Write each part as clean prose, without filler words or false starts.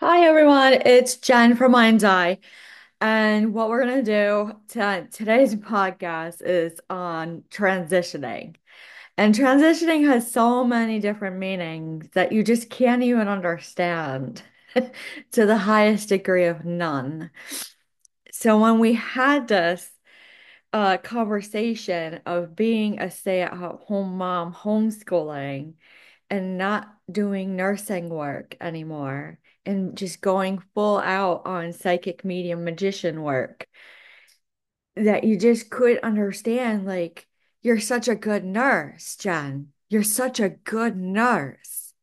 Hi everyone, it's Jen from Mind's Eye, and what we're gonna do today's podcast is on transitioning. And transitioning has so many different meanings that you just can't even understand to the highest degree of none. So when we had this conversation of being a stay-at-home mom, homeschooling, and not doing nursing work anymore, and just going full out on psychic medium magician work, that you just couldn't understand. Like, you're such a good nurse, Jen. You're such a good nurse.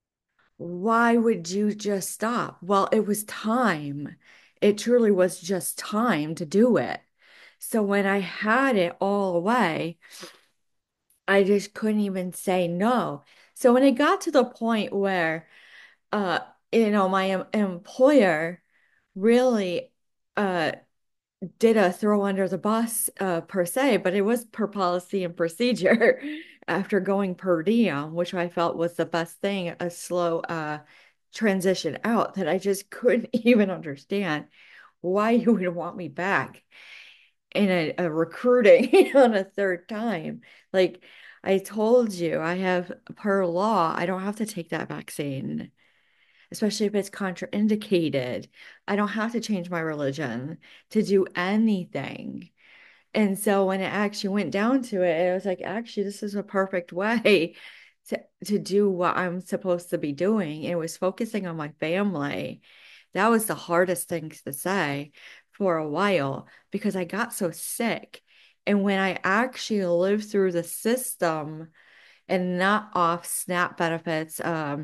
Why would you just stop? Well, it was time. It truly was just time to do it. So when I had it all away, I just couldn't even say no. So when it got to the point where, uh, my employer really, uh, did a throw under the bus, per se, but it was per policy and procedure after going per diem, which I felt was the best thing, a slow, transition out that I just couldn't even understand why you would want me back in a recruiting on a third time. Like, I told you, I have per law, I don't have to take that vaccine, especially if it's contraindicated. I don't have to change my religion to do anything. And so when it actually went down to it, it was like, actually, this is a perfect way to do what I'm supposed to be doing. It was focusing on my family. That was the hardest thing to say for a while because I got so sick. And when I actually lived through the system and not off SNAP benefits,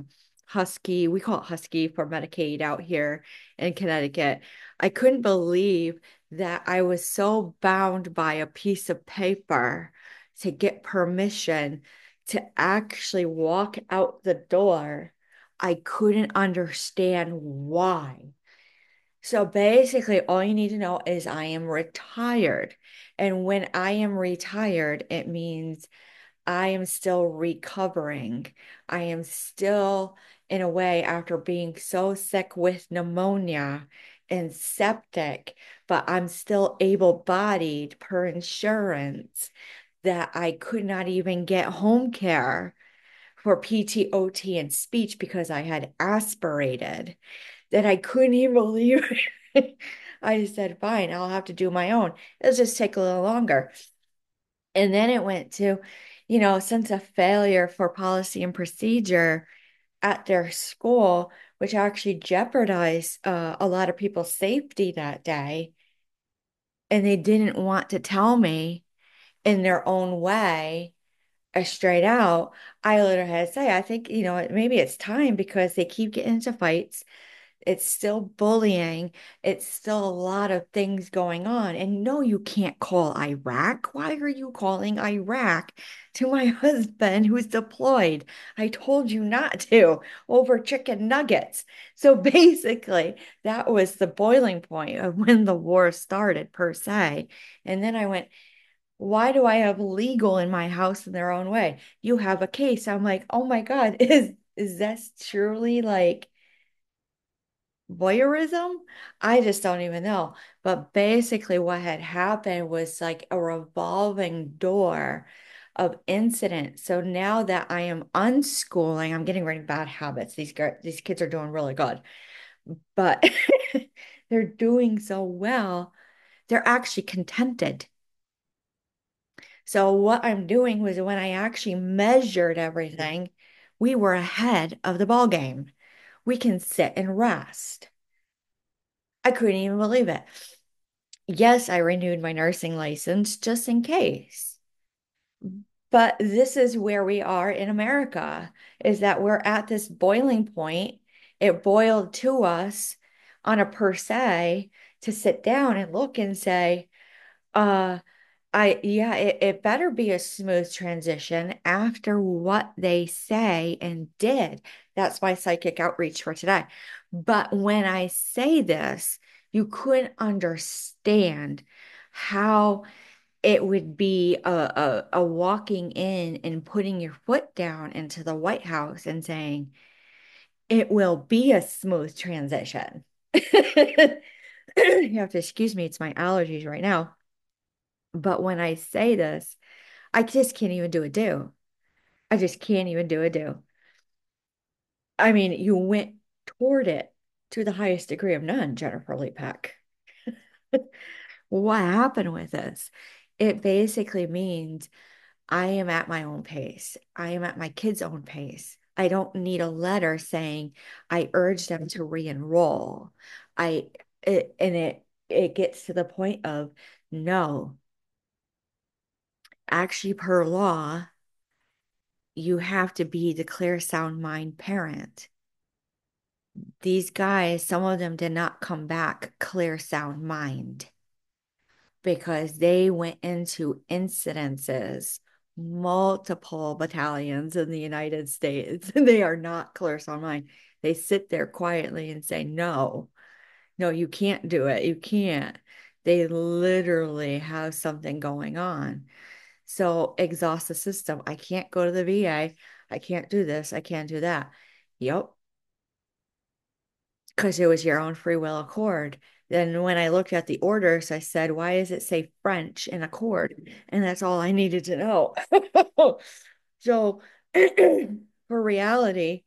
Husky, we call it Husky for Medicaid out here in Connecticut. I couldn't believe that I was so bound by a piece of paper to get permission to actually walk out the door. I couldn't understand why. So basically, all you need to know is I am retired. And when I am retired, it means I am still recovering. I am still, in a way, after being so sick with pneumonia and septic, but I'm still able-bodied per insurance that I could not even get home care for PTOT and speech because I had aspirated, that I couldn't even believe it. I just said, fine, I'll have to do my own. It'll just take a little longer. And then it went to, since a failure for policy and procedure at their school, which actually jeopardized, a lot of people's safety that day. And they didn't want to tell me in their own way, straight out. I literally had to say, I think, maybe it's time because they keep getting into fights. It's still bullying. It's still a lot of things going on. And no, you can't call Iraq. Why are you calling Iraq to my husband who's deployed? I told you not to over chicken nuggets. So basically, that was the boiling point of when the war started, per se. And then I went, why do I have legal in my house in their own way? You have a case. I'm like, oh my God, is this truly like voyeurism? I just don't even know. But basically, what had happened was like a revolving door of incident. So now that I am unschooling, I'm getting rid of bad habits. These kids are doing really good, but they're doing so well. They're actually contented. So what I'm doing was when I actually measured everything, we were ahead of the ball game. We can sit and rest. I couldn't even believe it. Yes, I renewed my nursing license just in case. But this is where we are in America, is that we're at this boiling point. It boiled to us on a per se to sit down and look and say, uh, yeah, it better be a smooth transition after what they say and did. That's my psychic outreach for today. But when I say this, you couldn't understand how it would be a walking in and putting your foot down into the White House and saying, It will be a smooth transition. You have to excuse me, it's my allergies right now. But when I say this, I just can't even do a do. I just can't even do a do. I mean, you went toward it to the highest degree of none, Jennifer Lee Peck. What happened with this? It basically means I am at my own pace. I am at my kids' own pace. I don't need a letter saying I urge them to re-enroll. I it gets to the point of no, actually per law, you have to be the clear sound mind parent. These guys, some of them did not come back clear sound mind because they went into incidences, multiple battalions in the United States. They are not clear on mind. They sit there quietly and say, no, no, you can't do it. You can't. They literally have something going on. So exhaust the system. I can't go to the VA. I can't do this. I can't do that. Yep, because it was your own free will accord. Then when I looked at the orders, I said, why does it say French in accord? And that's all I needed to know. So for reality,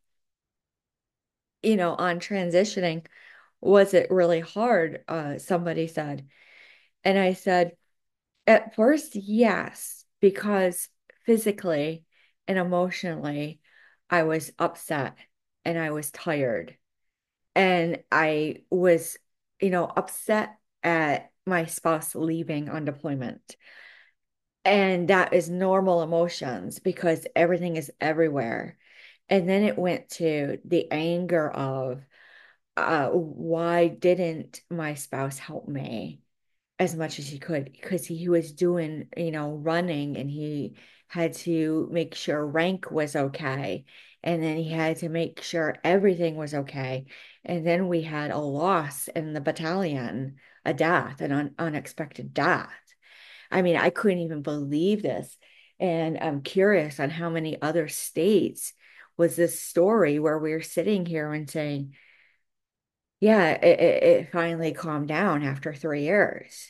on transitioning, was it really hard? Somebody said. And I said, at first, yes, because physically and emotionally, I was upset and I was tired. And I was, upset at my spouse leaving on deployment. And that is normal emotions because everything is everywhere. And then it went to the anger of why didn't my spouse help me as much as he could? Because he was doing, running and he had to make sure rank was okay. And then he had to make sure everything was okay. And then we had a loss in the battalion, a death, an unexpected death. I mean, I couldn't even believe this. And I'm curious on how many other states was this story where we are sitting here and saying, yeah, it finally calmed down after 3 years.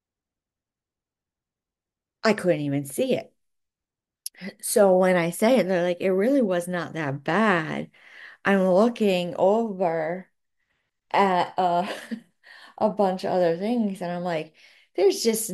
I couldn't even see it. So when I say it, they're like, it really was not that bad. I'm looking over at a bunch of other things and I'm like, there's just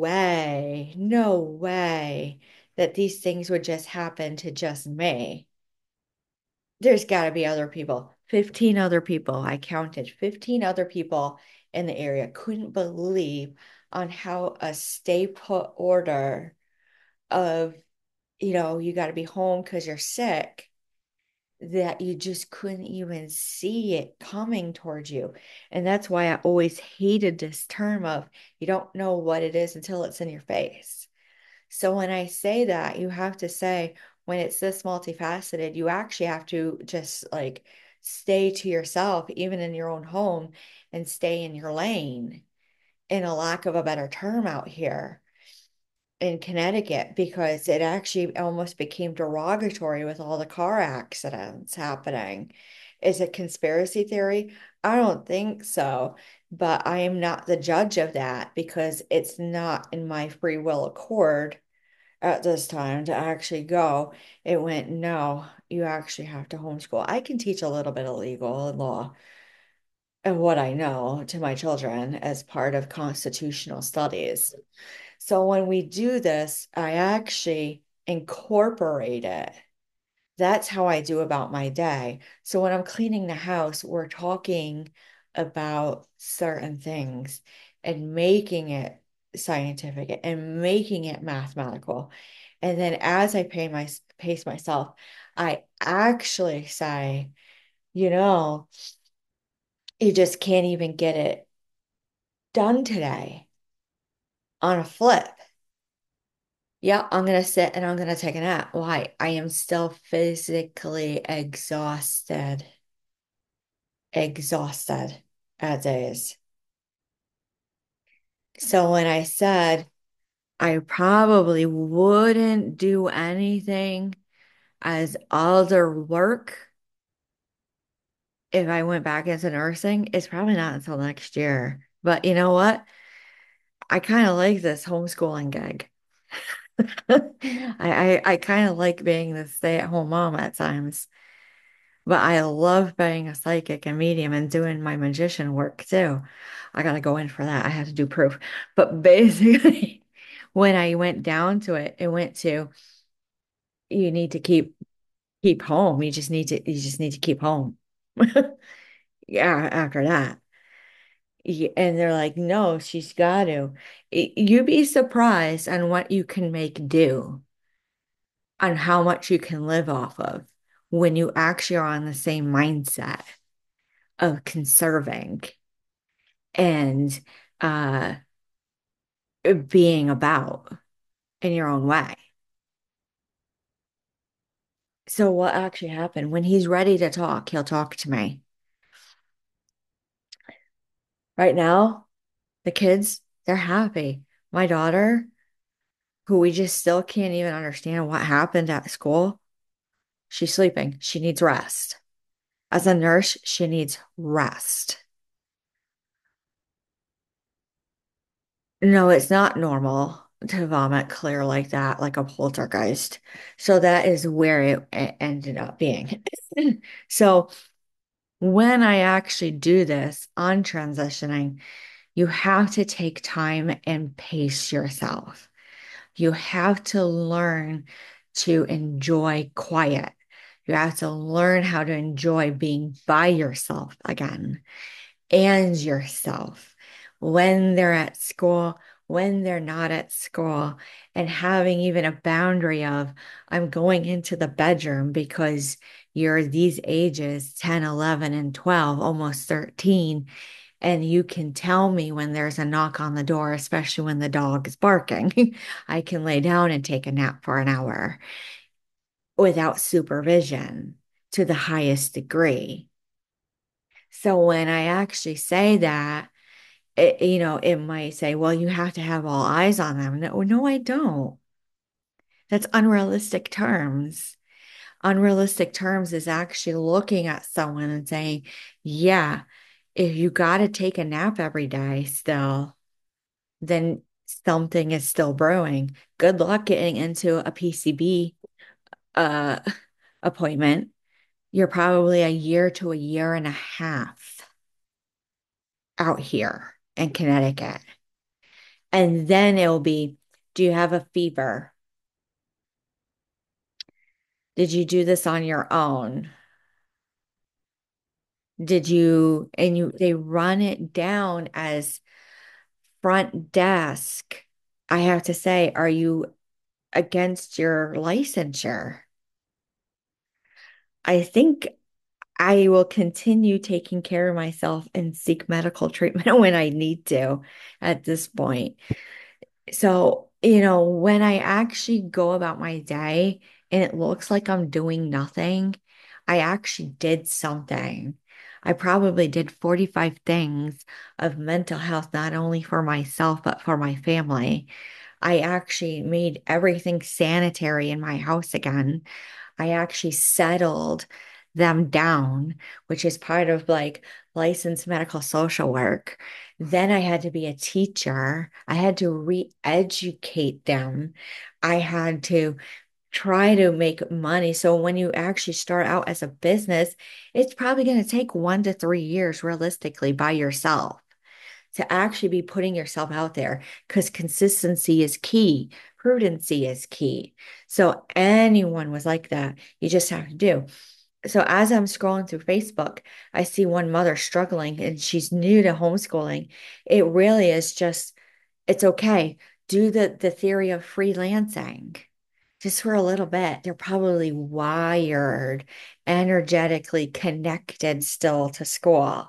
no way that these things would just happen to just me. There's got to be other people. 15 other people. I counted 15 other people in the area. Couldn't believe on how a stay put order of, you got to be home because you're sick, that you just couldn't even see it coming towards you. And that's why I always hated this term of you don't know what it is until it's in your face. So when I say that, you have to say, when it's this multifaceted, you actually have to just like stay to yourself, even in your own home, and stay in your lane, in a lack of a better term out here in Connecticut, because it actually almost became derogatory with all the car accidents happening. Is it conspiracy theory? I don't think so, but I am not the judge of that because it's not in my free will accord at this time to actually go. It went, no, you actually have to homeschool. I can teach a little bit of legal and law and what I know to my children as part of constitutional studies. So when we do this, I actually incorporate it. That's how I do about my day. So when I'm cleaning the house, we're talking about certain things and making it scientific and making it mathematical. And then as I pace myself, I actually say, you know, you just can't even get it done today on a flip. Yeah, I'm gonna sit and I'm gonna take a nap. Why? I am still physically exhausted, exhausted at days. So when I said I probably wouldn't do anything as other work, if I went back into nursing, it's probably not until next year. But you know what? I kind of like this homeschooling gig. I kind of like being the stay-at-home mom at times. But I love being a psychic and medium and doing my magician work too. I gotta go in for that. I had to do proof. But basically, when I went down to it, it went to you need to keep home. You just need to keep home. Yeah, after that. And they're like, no, she's got to. You'd be surprised on what you can make do, on how much you can live off of when you actually are on the same mindset of conserving and uh being about in your own way. So what actually happened? When he's ready to talk, he'll talk to me. Right now, the kids, they're happy. My daughter, who we just still can't even understand what happened at school, she's sleeping. She needs rest. As a nurse, she needs rest. No, it's not normal to vomit clear like that, like a poltergeist. So that is where it ended up being. So when I actually do this on transitioning, you have to take time and pace yourself. You have to learn to enjoy quiet. You have to learn how to enjoy being by yourself again and yourself when they're at school, when they're not at school, and having even a boundary of, I'm going into the bedroom because you're these ages 10, 11, and 12, almost 13. And you can tell me when there's a knock on the door, especially when the dog is barking. I can lay down and take a nap for an hour without supervision to the highest degree. So when I actually say that, it might say, well, you have to have all eyes on them. No, no, I don't. That's unrealistic terms. Unrealistic terms is actually looking at someone and saying, yeah, if you got to take a nap every day still, then something is still brewing. Good luck getting into a PCB uh, appointment. You're probably a year to a year and a half out here in Connecticut. And then it'll be, do you have a fever? Did you do this on your own? They run it down as front desk. I have to say, are you against your licensure? I think I will continue taking care of myself and seek medical treatment when I need to at this point. So, when I actually go about my day and it looks like I'm doing nothing, I actually did something. I probably did 45 things of mental health, not only for myself, but for my family. I actually made everything sanitary in my house again. I actually settled them down, which is part of like licensed medical social work. Then I had to be a teacher. I had to re-educate them. I had to try to make money. So when you actually start out as a business, it's probably going to take 1 to 3 years realistically by yourself to actually be putting yourself out there because consistency is key. Prudency is key. So anyone was like that, you just have to do. So as I'm scrolling through Facebook, I see one mother struggling and she's new to homeschooling. It really is just, it's okay. Do the theory of freelancing just for a little bit. They're probably wired, energetically connected still to school.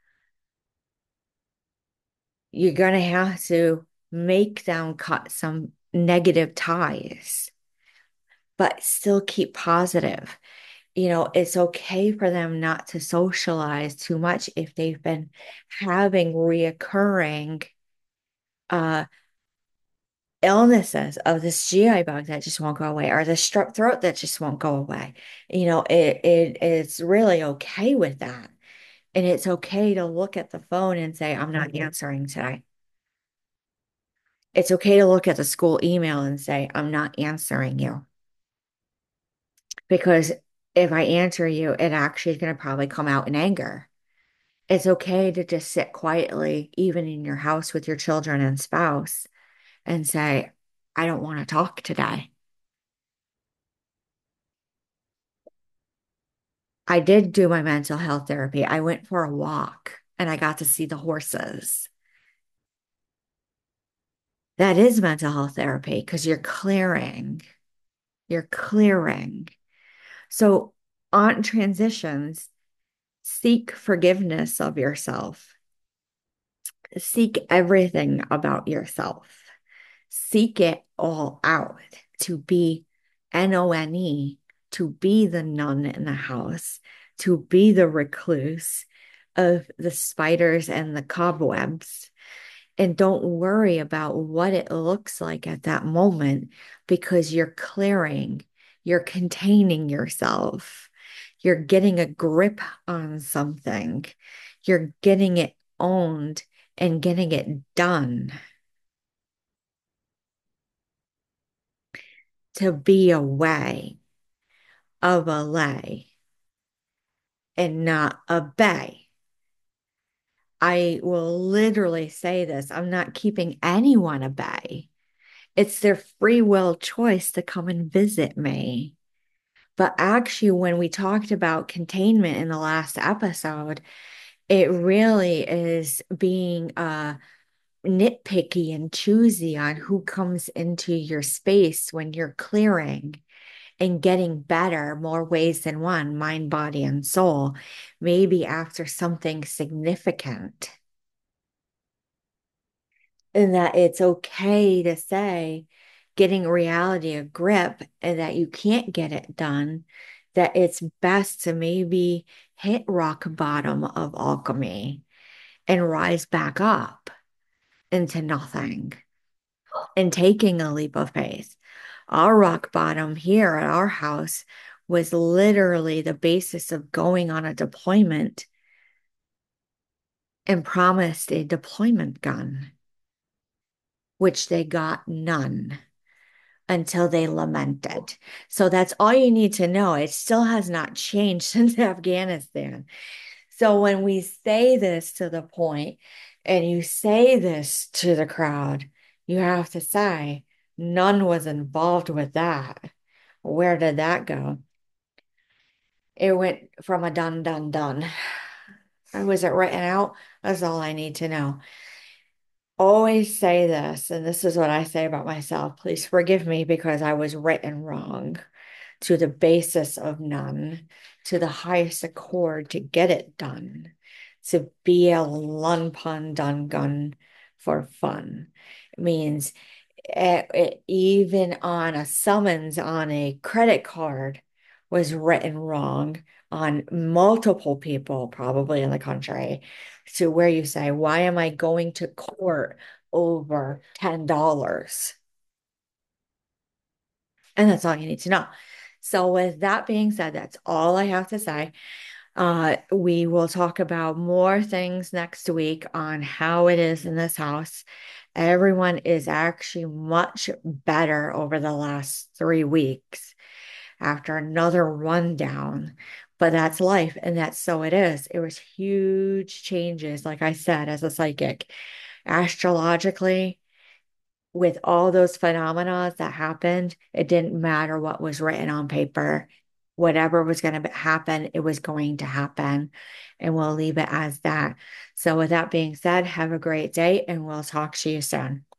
You're going to have to make them cut some negative ties, but still keep positive. It's okay for them not to socialize too much if they've been having reoccurring uh, illnesses of this GI bug that just won't go away or the strep throat that just won't go away. It's really okay with that. And it's okay to look at the phone and say, I'm not answering today. It's okay to look at the school email and say, I'm not answering you. Because if I answer you, it actually is going to probably come out in anger. It's okay to just sit quietly, even in your house with your children and spouse, and say, I don't want to talk today. I did do my mental health therapy. I went for a walk and I got to see the horses. That is mental health therapy because you're clearing. You're clearing. So on transitions, seek forgiveness of yourself. Seek everything about yourself. Seek it all out to be NONE, to be the nun in the house, to be the recluse of the spiders and the cobwebs. And don't worry about what it looks like at that moment because you're clearing, you're containing yourself, you're getting a grip on something, you're getting it owned and getting it done. To be a way of a lay and not a bay. I will literally say this. I'm not keeping anyone a bay. It's their free will choice to come and visit me. But actually, when we talked about containment in the last episode, it really is being nitpicky and choosy on who comes into your space when you're clearing and getting better more ways than one, mind, body, and soul, maybe after something significant. And that it's okay to say, getting reality a grip and that you can't get it done, that it's best to maybe hit rock bottom of alchemy and rise back up into nothing and taking a leap of faith. Our rock bottom here at our house was literally the basis of going on a deployment and promised a deployment gun, which they got none until they lamented. So that's all you need to know. It still has not changed since Afghanistan. So when we say this to the point and you say this to the crowd, you have to say, none was involved with that. Where did that go? It went from a done, done, done. Was it written out? That's all I need to know. Always say this, and this is what I say about myself. Please forgive me because I was written wrong to the basis of none, to the highest accord to get it done, to be a lunpun dun gun for fun. It means even on a summons on a credit card was written wrong on multiple people, probably in the country, to where you say, why am I going to court over $10? And that's all you need to know. So, with that being said, that's all I have to say. We will talk about more things next week on how it is in this house. Everyone is actually much better over the last 3 weeks after another rundown. But that's life, and that's so it is. It was huge changes, like I said, as a psychic. Astrologically, with all those phenomena that happened, it didn't matter what was written on paper. Whatever was going to happen, it was going to happen. And we'll leave it as that. So, with that being said, have a great day and we'll talk to you soon.